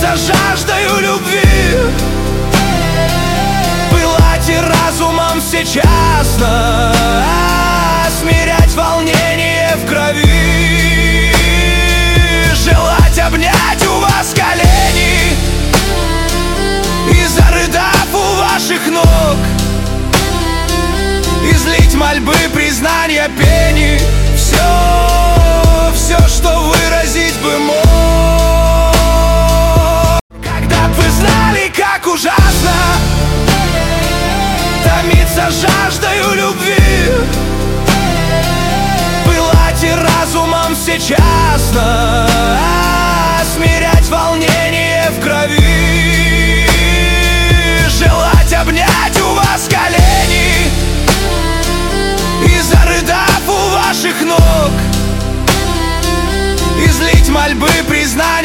томиться жаждою любви, пылать и разумом всечасно смирять волнение в крови, желать обнять у вас колени и, зарыдав у ваших ног, излить мольбы, признания, пени, все, что выразить бы мог. Когда б вы знали, как ужасно томиться жаждою любви, пылать и разумом всечасно смирять волнение в крови, желать обнять у вас колени и, зарыдав у ваших ног, излить мольбы, признать